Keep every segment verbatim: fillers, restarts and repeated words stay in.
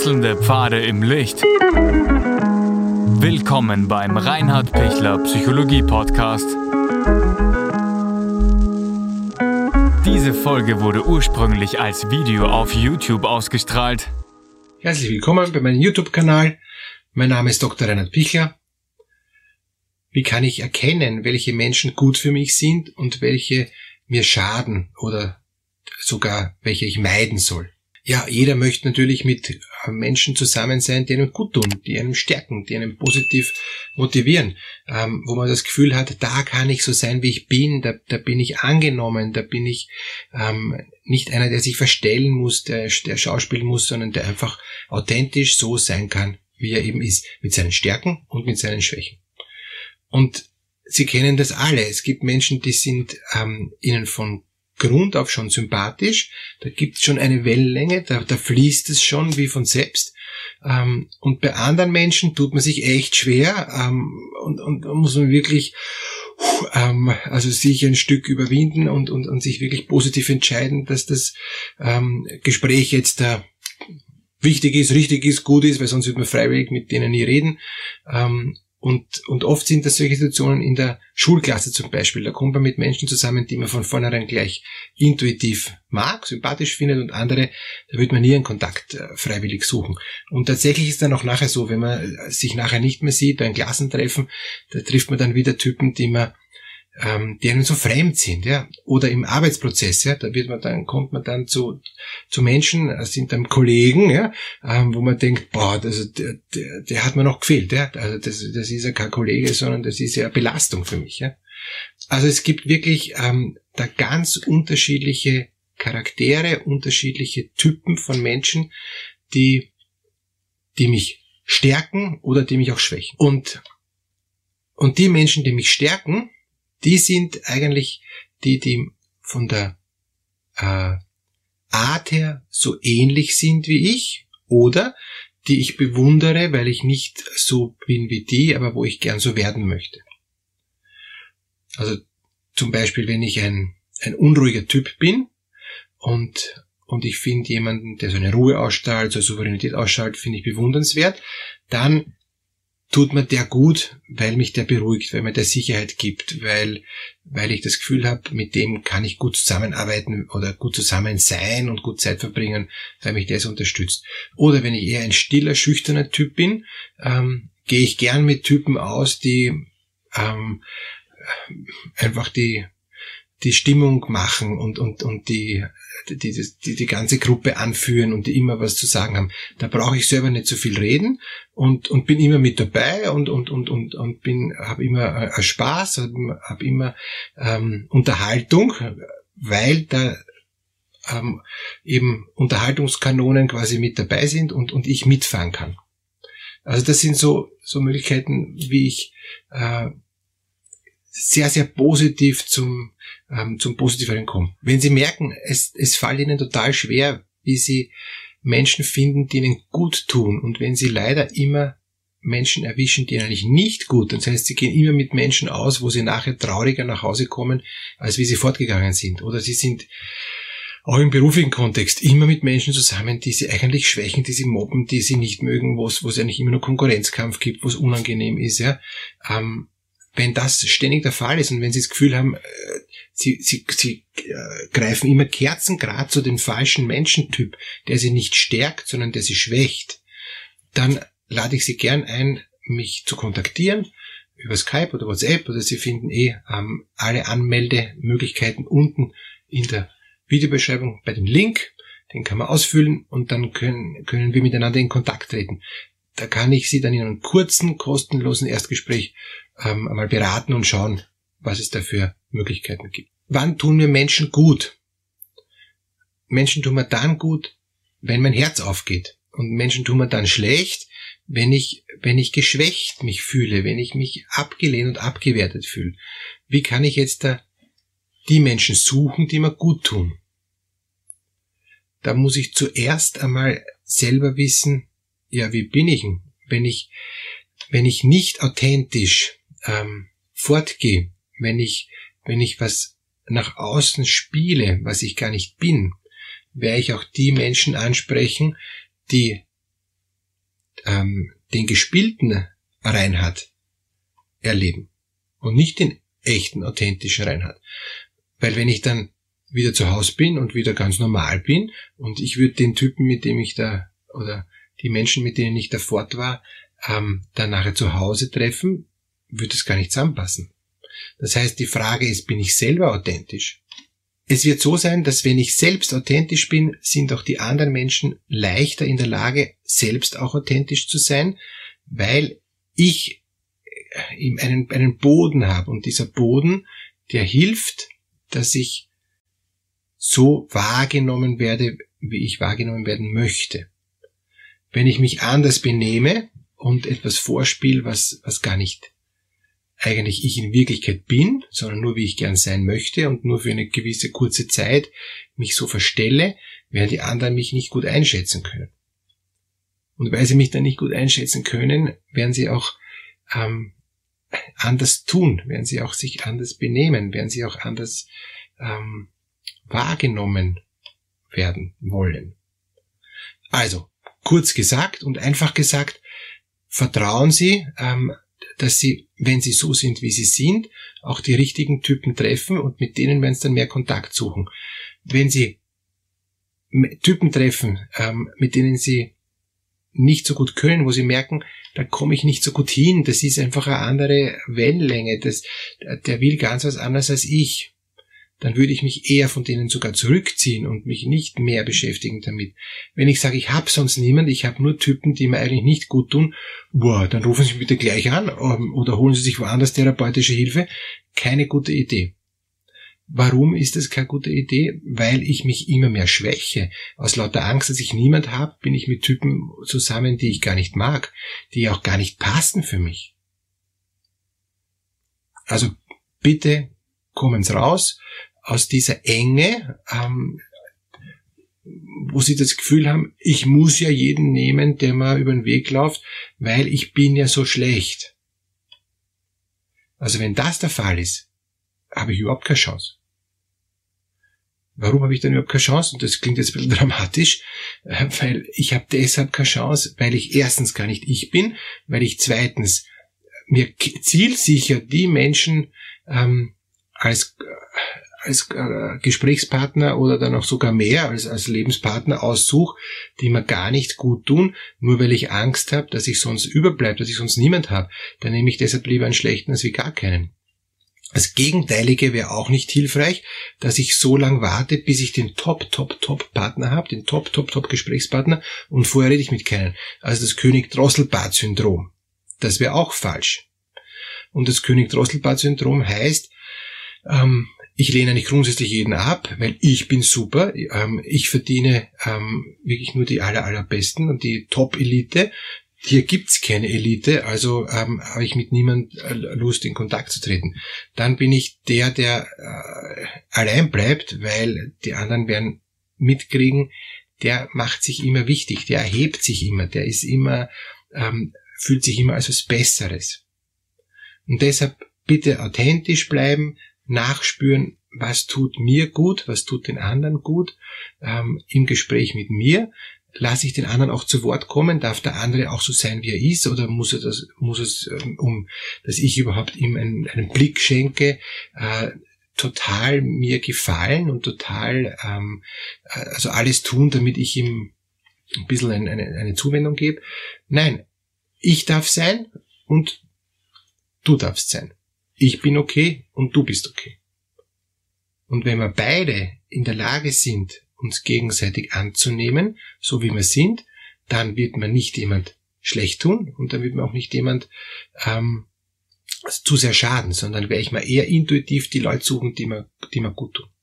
Wechselnde Pfade im Licht. Willkommen beim Reinhard Pichler Psychologie Podcast. Diese Folge wurde ursprünglich als Video auf YouTube ausgestrahlt. Herzlich willkommen bei meinem YouTube-Kanal. Mein Name ist Doktor Reinhard Pichler. Wie kann ich erkennen, welche Menschen gut für mich sind und welche mir schaden oder sogar welche ich meiden soll? Ja, jeder möchte natürlich mit Menschen zusammen sein, die einem gut tun, die einem stärken, die einem positiv motivieren, ähm, wo man das Gefühl hat, da kann ich so sein, wie ich bin, da, da bin ich angenommen, da bin ich ähm, nicht einer, der sich verstellen muss, der, der schauspielen muss, sondern der einfach authentisch so sein kann, wie er eben ist, mit seinen Stärken und mit seinen Schwächen. Und Sie kennen das alle. Es gibt Menschen, die sind ähm, Ihnen von Grund auf schon sympathisch, da gibt es schon eine Wellenlänge, da, da fließt es schon wie von selbst. Ähm, und bei anderen Menschen tut man sich echt schwer ähm, und, und muss man wirklich ähm, also sich ein Stück überwinden und, und, und sich wirklich positiv entscheiden, dass das ähm, Gespräch jetzt da wichtig ist, richtig ist, gut ist, weil sonst wird man freiwillig mit denen nie reden. Ähm, Und, und oft sind das solche Situationen in der Schulklasse zum Beispiel. Da kommt man mit Menschen zusammen, die man von vornherein gleich intuitiv mag, sympathisch findet, und andere, da wird man nie einen Kontakt äh, freiwillig suchen. Und tatsächlich ist dann auch nachher so, wenn man sich nachher nicht mehr sieht, beim Klassentreffen, da trifft man dann wieder Typen, die man ähm, die einem so fremd sind, ja, oder im Arbeitsprozess, ja, da wird man dann, kommt man dann zu zu Menschen, das sind dann Kollegen, ja, ähm, wo man denkt, boah, das, der, der, der hat mir noch gefehlt, ja, also das, das ist ja kein Kollege, sondern das ist ja eine Belastung für mich, ja. Also es gibt wirklich ähm, da ganz unterschiedliche Charaktere, unterschiedliche Typen von Menschen, die die mich stärken oder die mich auch schwächen. Und und die Menschen, die mich stärken, die sind eigentlich die, die von der äh, Art her so ähnlich sind wie ich oder die ich bewundere, weil ich nicht so bin wie die, aber wo ich gern so werden möchte. Also zum Beispiel, wenn ich ein, ein unruhiger Typ bin und, und ich finde jemanden, der so eine Ruhe ausstrahlt, so eine Souveränität ausstrahlt, finde ich bewundernswert, dann tut mir der gut, weil mich der beruhigt, weil mir der Sicherheit gibt, weil weil ich das Gefühl habe, mit dem kann ich gut zusammenarbeiten oder gut zusammen sein und gut Zeit verbringen, weil mich der so unterstützt. Oder wenn ich eher ein stiller, schüchterner Typ bin, ähm, gehe ich gern mit Typen aus, die ähm, einfach die die Stimmung machen und und und die die, die die ganze Gruppe anführen und die immer was zu sagen haben. Da brauche ich selber nicht so viel reden und und bin immer mit dabei und und und und und bin habe immer äh, Spaß, habe hab immer ähm, Unterhaltung, weil da ähm, eben Unterhaltungskanonen quasi mit dabei sind und und ich mitfahren kann. Also das sind so so Möglichkeiten, wie ich äh, sehr, sehr positiv zum, ähm, zum Positiveren kommen. Wenn Sie merken, es, es fällt Ihnen total schwer, wie Sie Menschen finden, die Ihnen gut tun, und wenn Sie leider immer Menschen erwischen, die Ihnen eigentlich nicht gut, das heißt, Sie gehen immer mit Menschen aus, wo Sie nachher trauriger nach Hause kommen, als wie Sie fortgegangen sind. Oder Sie sind auch im beruflichen Kontext immer mit Menschen zusammen, die Sie eigentlich schwächen, die Sie mobben, die Sie nicht mögen, wo es, wo es eigentlich immer nur Konkurrenzkampf gibt, wo es unangenehm ist, ja. Ähm, Wenn das ständig der Fall ist und wenn Sie das Gefühl haben, Sie, Sie, Sie äh, greifen immer kerzengerade zu dem falschen Menschentyp, der Sie nicht stärkt, sondern der Sie schwächt, dann lade ich Sie gern ein, mich zu kontaktieren über Skype oder WhatsApp, oder Sie finden eh ähm, alle Anmeldemöglichkeiten unten in der Videobeschreibung bei dem Link. Den kann man ausfüllen und dann können, können wir miteinander in Kontakt treten. Da kann ich Sie dann in einem kurzen, kostenlosen Erstgespräch ähm, einmal beraten und schauen, was es da für Möglichkeiten gibt. Wann tun mir Menschen gut? Menschen tun mir dann gut, wenn mein Herz aufgeht. Und Menschen tun mir dann schlecht, wenn ich, wenn ich geschwächt mich fühle, wenn ich mich abgelehnt und abgewertet fühle. Wie kann ich jetzt da die Menschen suchen, die mir gut tun? Da muss ich zuerst einmal selber wissen, ja, wie bin ich denn? Wenn ich, wenn ich nicht authentisch ähm, fortgehe, wenn ich, wenn ich was nach außen spiele, was ich gar nicht bin, werde ich auch die Menschen ansprechen, die ähm, den gespielten Reinhard erleben und nicht den echten, authentischen Reinhard. Weil wenn ich dann wieder zu Hause bin und wieder ganz normal bin und ich würde den Typen, mit dem ich da, oder die Menschen, mit denen ich da fort war, ähm, dann nachher zu Hause treffen, würde es gar nicht zusammenpassen. Das heißt, die Frage ist, bin ich selber authentisch? Es wird so sein, dass wenn ich selbst authentisch bin, sind auch die anderen Menschen leichter in der Lage, selbst auch authentisch zu sein, weil ich einen, einen Boden habe. Und dieser Boden, der hilft, dass ich so wahrgenommen werde, wie ich wahrgenommen werden möchte. Wenn ich mich anders benehme und etwas vorspiele, was, was gar nicht eigentlich ich in Wirklichkeit bin, sondern nur wie ich gern sein möchte und nur für eine gewisse kurze Zeit mich so verstelle, werden die anderen mich nicht gut einschätzen können. Und weil sie mich dann nicht gut einschätzen können, werden sie auch ähm, anders tun, werden sie auch sich anders benehmen, werden sie auch anders ähm, wahrgenommen werden wollen. Also, kurz gesagt und einfach gesagt, vertrauen Sie, ähm, dass Sie, wenn Sie so sind, wie Sie sind, auch die richtigen Typen treffen und mit denen werden Sie dann mehr Kontakt suchen. Wenn Sie Typen treffen, ähm, mit denen Sie nicht so gut können, wo Sie merken, da komme ich nicht so gut hin, das ist einfach eine andere Wellenlänge, das, der will ganz was anderes als ich, dann würde ich mich eher von denen sogar zurückziehen und mich nicht mehr beschäftigen damit. Wenn ich sage, ich habe sonst niemand, ich habe nur Typen, die mir eigentlich nicht gut tun, boah, dann rufen Sie mich bitte gleich an oder holen Sie sich woanders therapeutische Hilfe. Keine gute Idee. Warum ist das keine gute Idee? Weil ich mich immer mehr schwäche. Aus lauter Angst, dass ich niemand habe, bin ich mit Typen zusammen, die ich gar nicht mag, die auch gar nicht passen für mich. Also bitte kommen's raus aus dieser Enge, ähm, wo Sie das Gefühl haben, ich muss ja jeden nehmen, der mir über den Weg läuft, weil ich bin ja so schlecht. Also wenn das der Fall ist, habe ich überhaupt keine Chance. Warum habe ich dann überhaupt keine Chance? Und das klingt jetzt ein bisschen dramatisch, weil ich habe deshalb keine Chance, weil ich erstens gar nicht ich bin, weil ich zweitens mir zielsicher die Menschen ähm, als als äh, Gesprächspartner oder dann auch sogar mehr als als Lebenspartner aussuche, die mir gar nicht gut tun, nur weil ich Angst habe, dass ich sonst überbleibe, dass ich sonst niemand habe. Dann nehme ich deshalb lieber einen schlechten als wie gar keinen. Das Gegenteilige wäre auch nicht hilfreich, dass ich so lang warte, bis ich den Top, Top, Top Partner habe, den Top, Top, Top Gesprächspartner und vorher rede ich mit keinem. Also das König-Drosselbart-Syndrom. Das wäre auch falsch. Und das König-Drosselbart-Syndrom heißt, ähm, ich lehne eigentlich grundsätzlich jeden ab, weil ich bin super, ähm, ich verdiene ähm, wirklich nur die aller, allerbesten und die Top-Elite. Hier gibt's keine Elite, also ähm, habe ich mit niemand äh, Lust, in Kontakt zu treten. Dann bin ich der, der äh, allein bleibt, weil die anderen werden mitkriegen, der macht sich immer wichtig, der erhebt sich immer, der ist immer, ähm, fühlt sich immer als was Besseres. Und deshalb bitte authentisch bleiben, nachspüren, was tut mir gut, was tut den anderen gut, ähm, im Gespräch mit mir. Lasse ich den anderen auch zu Wort kommen? Darf der andere auch so sein, wie er ist? Oder muss er das, muss es, um, dass ich überhaupt ihm einen, einen Blick schenke, äh, total mir gefallen und total, ähm, also alles tun, damit ich ihm ein bisschen eine, eine, eine Zuwendung gebe? Nein, ich darf sein und du darfst sein. Ich bin okay und du bist okay. Und wenn wir beide in der Lage sind, uns gegenseitig anzunehmen, so wie wir sind, dann wird man nicht jemand schlecht tun und dann wird man auch nicht jemand ähm, zu sehr schaden, sondern werde ich mal eher intuitiv die Leute suchen, die mir, die mir gut tun.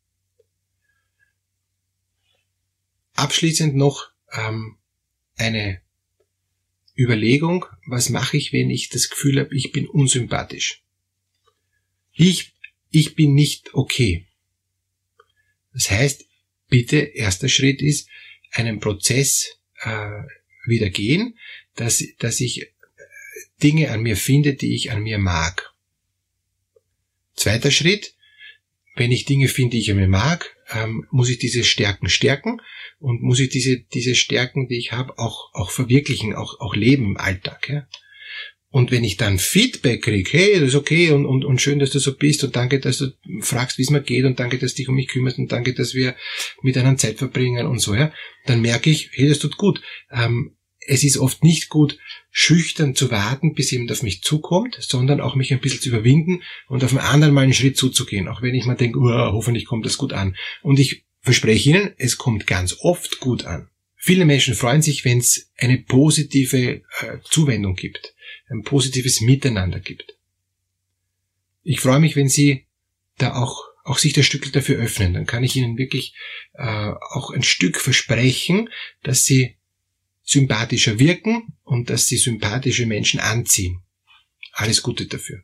Abschließend noch ähm, eine Überlegung, was mache ich, wenn ich das Gefühl habe, ich bin unsympathisch? Ich, ich bin nicht okay. Das heißt, bitte, erster Schritt ist, einen Prozess äh, wieder gehen, dass, dass ich Dinge an mir finde, die ich an mir mag. Zweiter Schritt, wenn ich Dinge finde, die ich an mir mag, ähm, muss ich diese Stärken stärken und muss ich diese diese Stärken, die ich habe, auch auch verwirklichen, auch auch leben im Alltag. Ja? Und wenn ich dann Feedback kriege, hey, das ist okay und, und, und schön, dass du so bist und danke, dass du fragst, wie es mir geht und danke, dass du dich um mich kümmerst und danke, dass wir miteinander Zeit verbringen und so, ja, dann merke ich, hey, das tut gut. Ähm, es ist oft nicht gut, schüchtern zu warten, bis jemand auf mich zukommt, sondern auch mich ein bisschen zu überwinden und auf einen anderen mal einen Schritt zuzugehen, auch wenn ich mal denke, uh, hoffentlich kommt das gut an. Und ich verspreche Ihnen, es kommt ganz oft gut an. Viele Menschen freuen sich, wenn es eine positive äh, Zuwendung gibt, ein positives Miteinander gibt. Ich freue mich, wenn Sie da auch auch sich das Stück dafür öffnen. Dann kann ich Ihnen wirklich äh, auch ein Stück versprechen, dass Sie sympathischer wirken und dass Sie sympathische Menschen anziehen. Alles Gute dafür.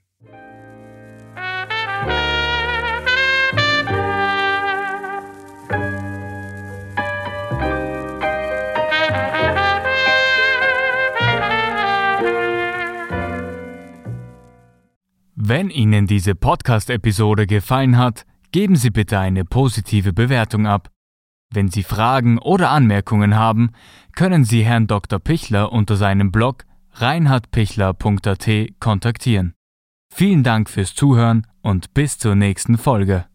Wenn Ihnen diese Podcast-Episode gefallen hat, geben Sie bitte eine positive Bewertung ab. Wenn Sie Fragen oder Anmerkungen haben, können Sie Herrn Doktor Pichler unter seinem Blog reinhard pichler punkt a t kontaktieren. Vielen Dank fürs Zuhören und bis zur nächsten Folge.